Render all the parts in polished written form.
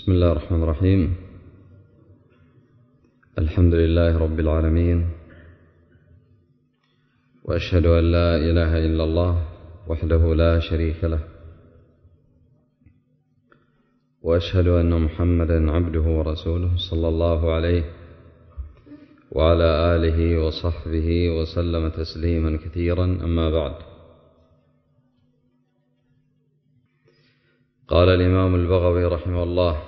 بسم الله الرحمن الرحيم. الحمد لله رب العالمين، وأشهد أن لا إله إلا الله وحده لا شريك له، وأشهد أن محمدا عبده ورسوله صلى الله عليه وعلى آله وصحبه وسلم تسليما كثيرا. أما بعد، قال الإمام البغوي رحمه الله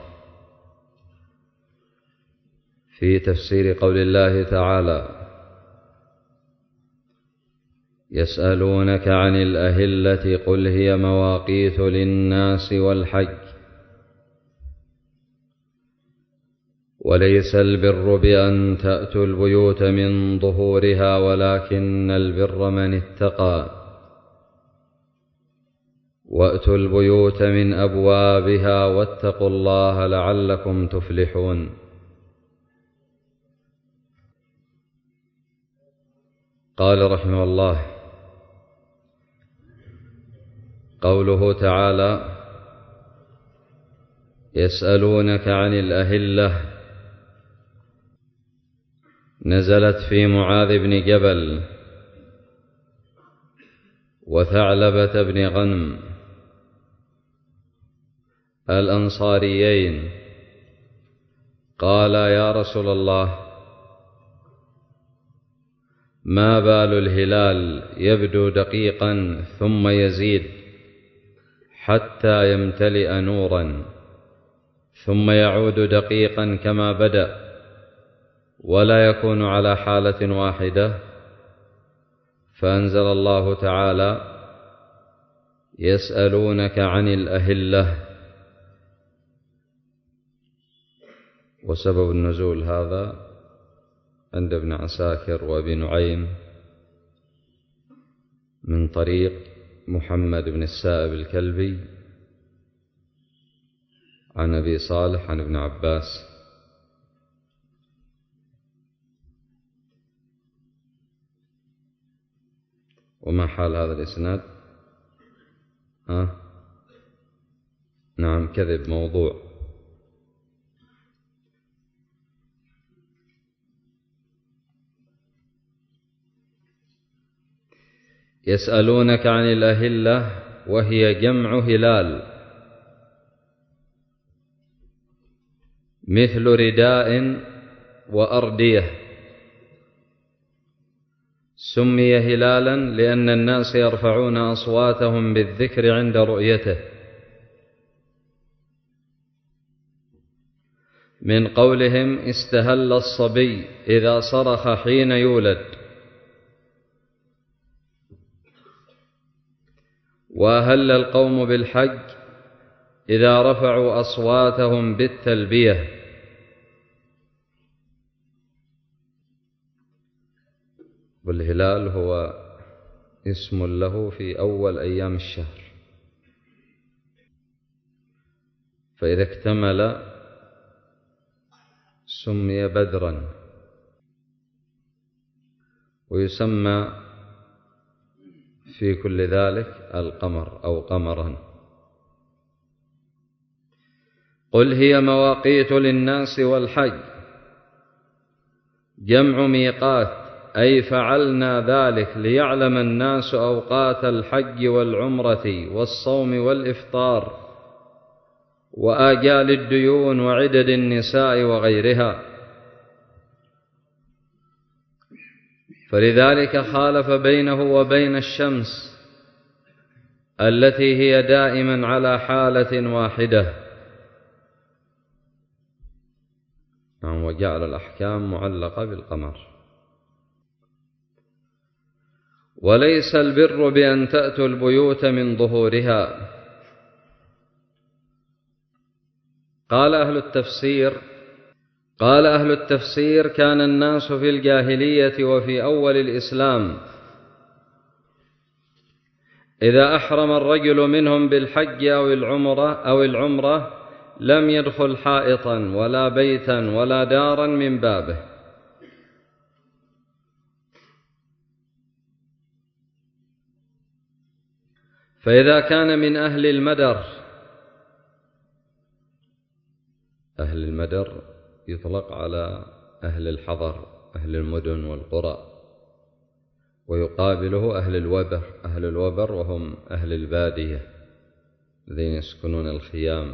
في تفسير قول الله تعالى: يسألونك عن الأهلة قل هي مواقيت للناس والحج، وليس البر بأن تأتوا البيوت من ظهورها ولكن البر من اتقى، وأتوا البيوت من أبوابها واتقوا الله لعلكم تفلحون. قال رحمه الله: قوله تعالى: يسألونك عن الأهلة، نزلت في معاذ بن جبل وثعلبة بن غنم الأنصاريين. قال: يا رسول الله، ما بال الهلال يبدو دقيقا ثم يزيد حتى يمتلئ نورا، ثم يعود دقيقا كما بدأ ولا يكون على حالة واحدة؟ فأنزل الله تعالى: يسألونك عن الأهلة. وسبب النزول هذا عند ابن عساكر وابي نعيم من طريق محمد بن السائب الكلبي عن أبي صالح عن ابن عباس. وما حال هذا الإسناد؟ نعم، كذب، موضوع. يسألونك عن الأهلة وهي جمع هلال، مثل رداء وأردية. سمي هلالا لأن الناس يرفعون أصواتهم بالذكر عند رؤيته، من قولهم: استهل الصبي إذا صرخ حين يولد. وأهل القوم بالحج إذا رفعوا أصواتهم بالتلبية. والهلال هو اسم له في أول أيام الشهر، فإذا اكتمل سمي بدرا، ويسمى في كل ذلك القمر أو قمرا. قل هي مواقيت للناس والحج، جمع ميقات، أي فعلنا ذلك ليعلم الناس أوقات الحج والعمرة والصوم والإفطار وآجال الديون وعدد النساء وغيرها. فلذلك خالف بينه وبين الشمس التي هي دائما على حالة واحدة. وجعل الأحكام معلقة بالقمر. وليس البر بأن تأتوا البيوت من ظهورها. قال أهل التفسير: كان الناس في الجاهلية وفي أول الإسلام إذا أحرم الرجل منهم بالحج أو العمرة لم يدخل حائطا ولا بيتا ولا دارا من بابه، فإذا كان من أهل المدر أهل المدر يطلق على أهل الحضر، أهل المدن والقرى، ويقابله أهل الوبر. أهل الوبر وهم أهل البادية الذين يسكنون الخيام.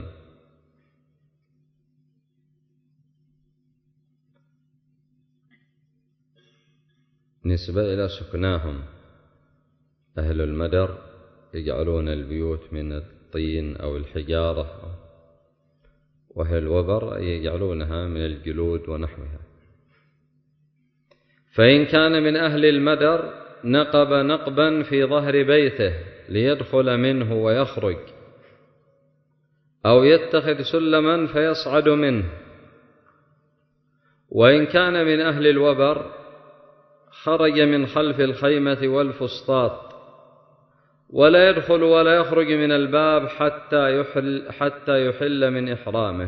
نسبة إلى سكناهم، أهل المدر يجعلون البيوت من الطين أو الحجارة، وأهل الوبر يجعلونها من الجلود ونحوها. فإن كان من أهل المدر نقب نقبا في ظهر بيته ليدخل منه ويخرج، أو يتخذ سلما فيصعد منه. وإن كان من أهل الوبر خرج من خلف الخيمة والفسطاط، ولا يدخل ولا يخرج من الباب حتى يحل من إحرامه،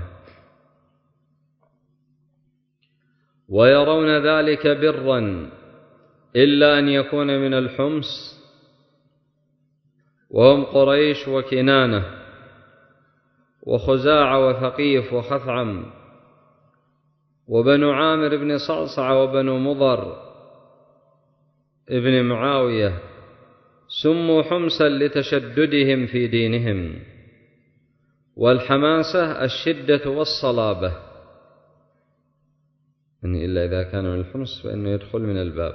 ويرون ذلك برا إلا أن يكون من الحمص، وهم قريش وكنانة وخزاعة وثقيف وخثعم وبنو عامر بن صعصع وبنو مضر ابن معاوية، سموا حمصا لتشددهم في دينهم، والحماسة الشدة والصلابة، يعني إلا إذا كان من الحمص فإنه يدخل من الباب.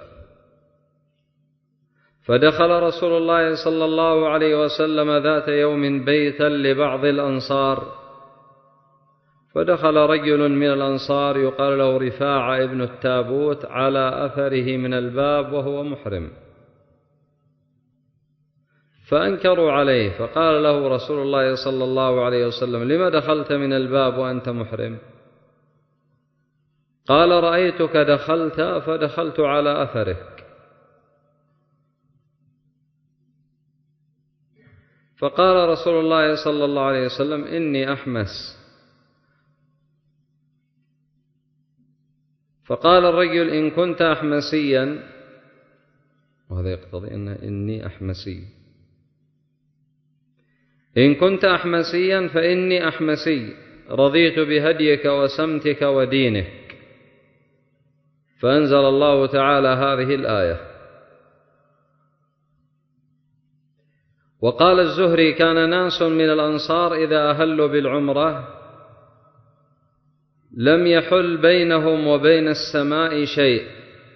فدخل رسول الله صلى الله عليه وسلم ذات يوم بيتا لبعض الأنصار، فدخل رجل من الأنصار يقال له رفاعة ابن التابوت على أثره من الباب وهو محرم، فأنكروا عليه، فقال له رسول الله صلى الله عليه وسلم: لما دخلت من الباب وأنت محرم؟ قال: رأيتك دخلت فدخلت على أثرك. فقال رسول الله صلى الله عليه وسلم: إني أحمس. فقال الرجل: إن كنت أحمسيا، وهذا يقتضي إني أحمسي، إن كنت أحمسيا فإني أحمسي، رضيت بهديك وسمتك ودينك. فأنزل الله تعالى هذه الآية. وقال الزهري: كان ناس من الأنصار إذا أهلوا بالعمرة لم يحل بينهم وبين السماء شيء،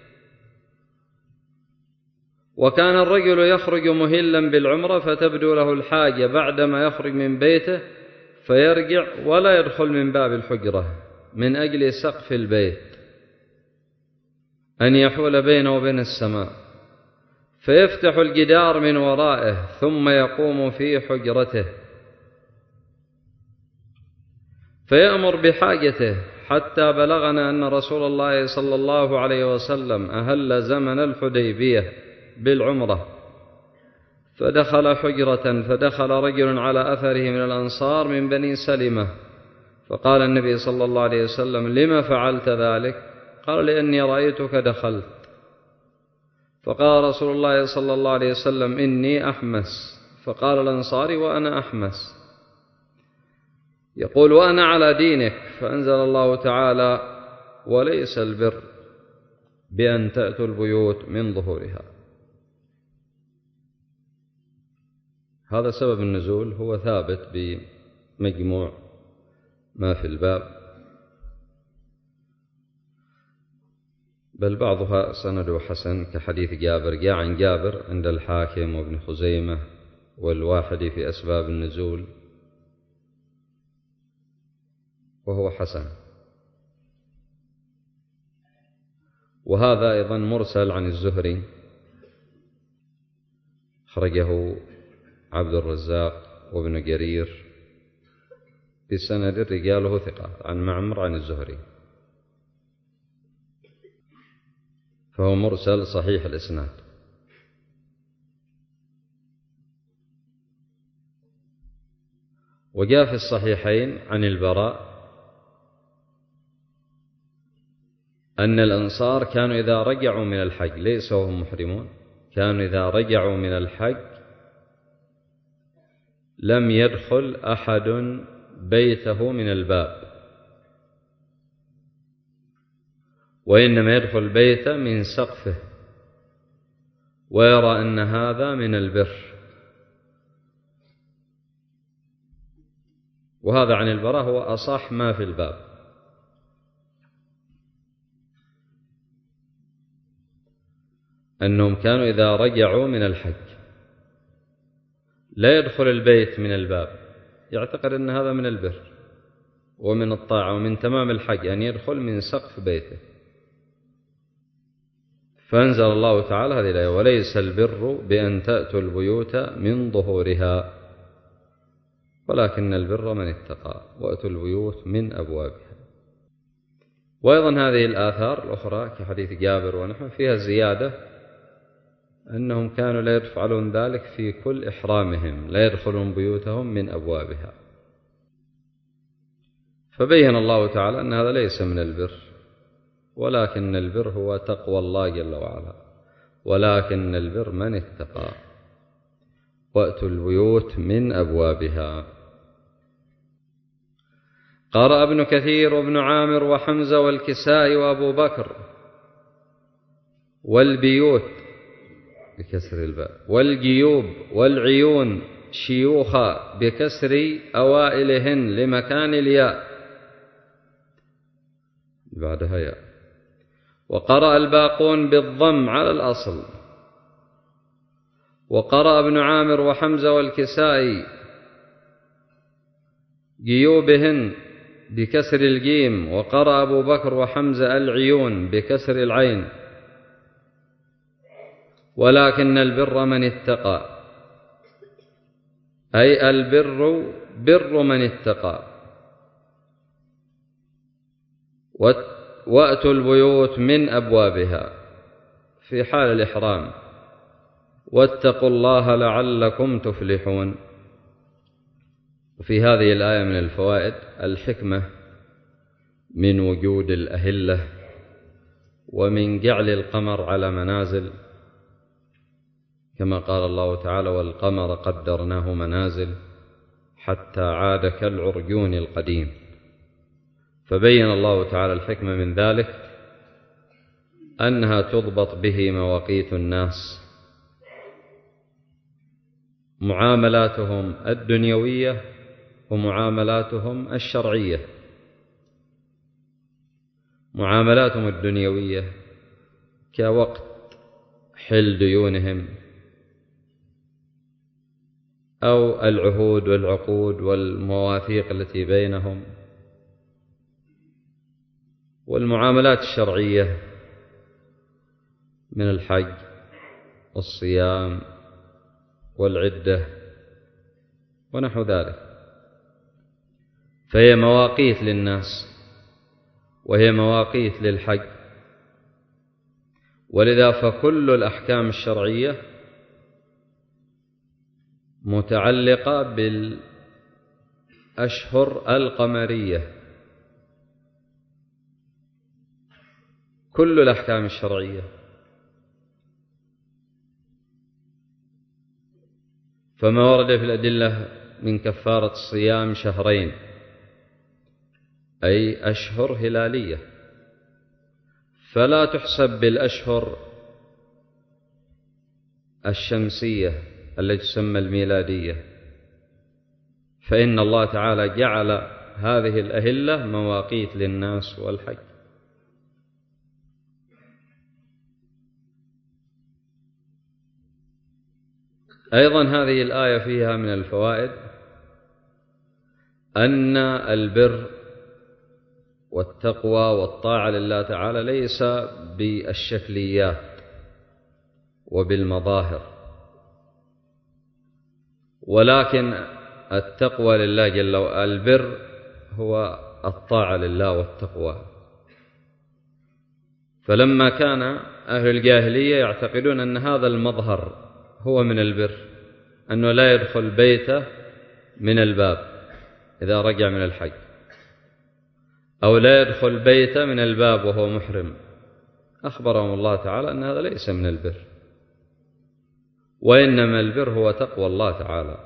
وكان الرجل يخرج مهلا بالعمرة فتبدو له الحاجة بعدما يخرج من بيته فيرجع ولا يدخل من باب الحجرة من أجل سقف البيت أن يحول بينه وبين السماء، فيفتح الجدار من ورائه ثم يقوم في حجرته فيأمر بحاجته، حتى بلغنا أن رسول الله صلى الله عليه وسلم أهل زمن الحديبية بالعمرة فدخل حجرة، فدخل رجل على أثره من الأنصار من بني سلمة، فقال النبي صلى الله عليه وسلم: لما فعلت ذلك؟ قال: لأني رأيتك دخلت. فقال رسول الله صلى الله عليه وسلم: إني أحمس. فقال الأنصاري: وأنا أحمس. يقول: وأنا على دينك. فأنزل الله تعالى: وليس البر بأن تأتوا البيوت من ظهورها. هذا سبب النزول، هو ثابت بمجموع ما في الباب، بل بعضها سنده حسن كحديث جابر، جاء عن جابر عند الحاكم وابن خزيمة والواحد في أسباب النزول، وهو حسن. وهذا أيضا مرسل عن الزهري، أخرجه عبد الرزاق وابن جرير بسند رجاله ثقات عن معمر عن الزهري، فهو مرسل صحيح الإسناد. وجاء في الصحيحين عن البراء أن الأنصار كانوا إذا رجعوا من الحج، ليس وهم محرمون، كانوا إذا رجعوا من الحج لم يدخل أحد بيته من الباب، وإنما يدخل البيت من سقفه ويرى أن هذا من البر. وهذا عن البراء هو أصح ما في الباب. أنهم كانوا إذا رجعوا من الحج لا يدخل البيت من الباب، يعتقد أن هذا من البر ومن الطاعة ومن تمام الحج أن يدخل من سقف بيته. فأنزل الله تعالى هذه الآية: وليس البر بأن تأتوا البيوت من ظهورها ولكن البر من اتقى وأتوا البيوت من أبوابها. وأيضا هذه الآثار الأخرى كحديث جابر ونحن فيها زيادة أنهم كانوا لا يفعلون ذلك في كل إحرامهم، لا يدخلون بيوتهم من أبوابها. فبين الله تعالى أن هذا ليس من البر، ولكن البر هو تقوى الله جل وعلا، ولكن البر من اتقى وأتوا البيوت من أبوابها. قرأ ابن كثير وابن عامر وحمزة والكسائي وأبو بكر والبيوت بكسر الباء والجيوب والعيون شيوخا بكسر أوائلهن لمكان الياء بعدها ياء. وقرأ الباقون بالضم على الأصل. وقرأ ابن عامر وحمزة والكسائي جيوبهن بكسر الجيم. وقرأ أبو بكر وحمزة العيون بكسر العين. ولكن البر من اتقى، أي البر بر من اتقى. وأتوا البيوت من أبوابها في حال الإحرام. واتقوا الله لعلكم تفلحون. وفي هذه الآية من الفوائد الحكمة من وجود الأهلة ومن جعل القمر على منازل، كما قال الله تعالى: والقمر قدرناه منازل حتى عاد كالعرجون القديم. فبين الله تعالى الحكمة من ذلك أنها تضبط به مواقيت الناس، معاملاتهم الدنيوية ومعاملاتهم الشرعية. معاملاتهم الدنيوية كوقت حل ديونهم أو العهود والعقود والمواثيق التي بينهم، والمعاملات الشرعية من الحج والصيام والعدة ونحو ذلك، فهي مواقيت للناس وهي مواقيت للحج. ولذا فكل الأحكام الشرعية متعلقة بالأشهر القمرية، كل الأحكام الشرعية. فما ورد في الأدلة من كفارة الصيام شهرين، أي أشهر هلالية، فلا تحسب بالأشهر الشمسية التي تسمى الميلادية، فإن الله تعالى جعل هذه الأهلة مواقيت للناس والحج. أيضا هذه الآية فيها من الفوائد أن البر والتقوى والطاعة لله تعالى ليس بالشكليات وبالمظاهر، ولكن التقوى لله جل وعلا، البر هو الطاعة لله والتقوى. فلما كان أهل الجاهلية يعتقدون أن هذا المظهر هو من البر، أنه لا يدخل بيته من الباب إذا رجع من الحج، أو لا يدخل بيته من الباب وهو محرم، أخبرهم الله تعالى أن هذا ليس من البر، وإنما البر هو تقوى الله تعالى.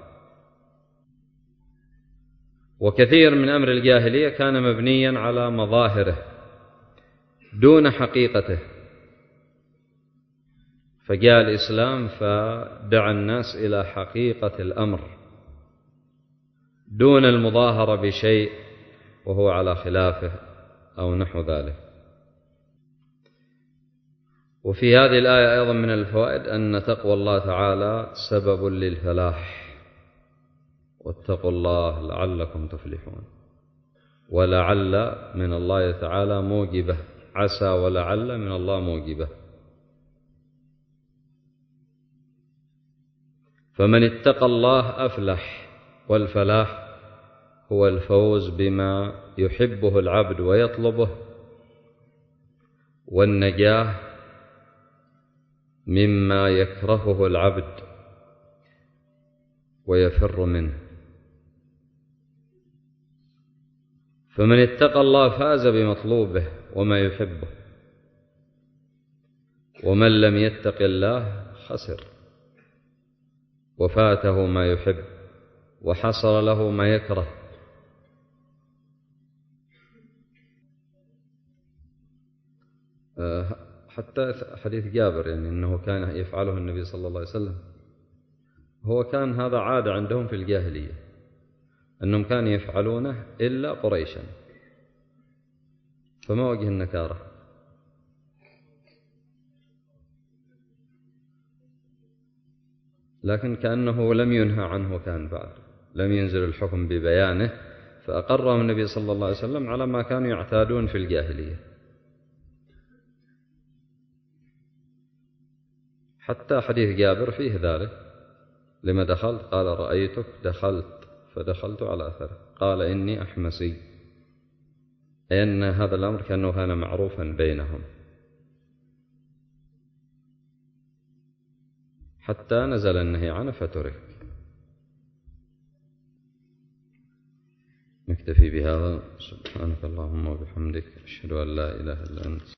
وكثير من أمر الجاهلية كان مبنيا على مظاهره، دون حقيقته. فجاء الإسلام فدعا الناس إلى حقيقة الأمر دون المظاهرة بشيء وهو على خلافه أو نحو ذلك. وفي هذه الآية أيضا من الفوائد أن تقوى الله تعالى سبب للفلاح، واتقوا الله لعلكم تفلحون. ولعل من الله تعالى موجبة، عسى ولعل من الله موجبة. فمن اتقى الله أفلح، والفلاح هو الفوز بما يحبه العبد ويطلبه، والنجاة مما يكرهه العبد ويفر منه. فمن اتقى الله فاز بمطلوبه وما يحبه، ومن لم يتق الله خسر وفاته ما يحب وحصل له ما يكره. حتى حديث جابر يعني أنه كان يفعله النبي صلى الله عليه وسلم، هو كان هذا عادة عندهم في الجاهلية أنهم كانوا يفعلونه إلا قريشا، فما وجه النكارة؟ لكن كأنه لم ينهى عنه، كان بعد لم ينزل الحكم ببيانه، فأقرهم النبي صلى الله عليه وسلم على ما كانوا يعتادون في الجاهلية. حتى حديث جابر فيه ذلك: لما دخلت؟ قال رأيتك دخلت فدخلت على أثره، قال إني أحمسي، أي أن هذا الأمر كان معروفا بينهم، حتى نزل النهي عنه فترك. نكتفي بهذا. سبحانك اللهم وبحمدك، أشهد أن لا إله إلا أنت.